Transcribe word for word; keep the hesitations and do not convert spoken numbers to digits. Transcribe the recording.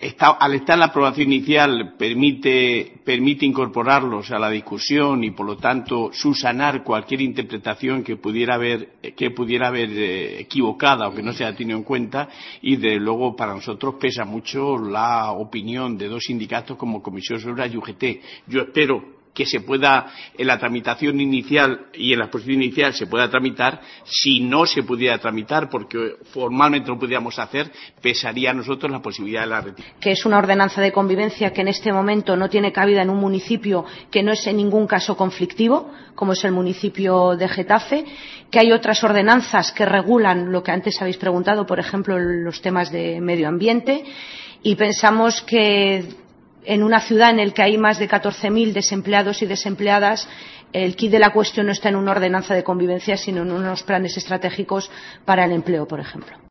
Está, al estar la aprobación inicial permite, permite incorporarlos a la discusión y, por lo tanto, subsanar cualquier interpretación que pudiera haber, que pudiera haber eh, equivocada o que no se haya tenido en cuenta, y, desde luego, para nosotros pesa mucho la opinión de dos sindicatos como Comisión Obreras y U G T. Yo espero que se pueda, en la tramitación inicial y en la exposición inicial se pueda tramitar. Si no se pudiera tramitar, porque formalmente lo pudiéramos hacer, pesaría a nosotros la posibilidad de la retiración. Que es una ordenanza de convivencia que en este momento no tiene cabida en un municipio que no es en ningún caso conflictivo, como es el municipio de Getafe, que hay otras ordenanzas que regulan lo que antes habéis preguntado, por ejemplo, los temas de medio ambiente, y pensamos que en una ciudad en la que hay más de catorce mil desempleados y desempleadas, el quid de la cuestión no está en una ordenanza de convivencia, sino en unos planes estratégicos para el empleo, por ejemplo.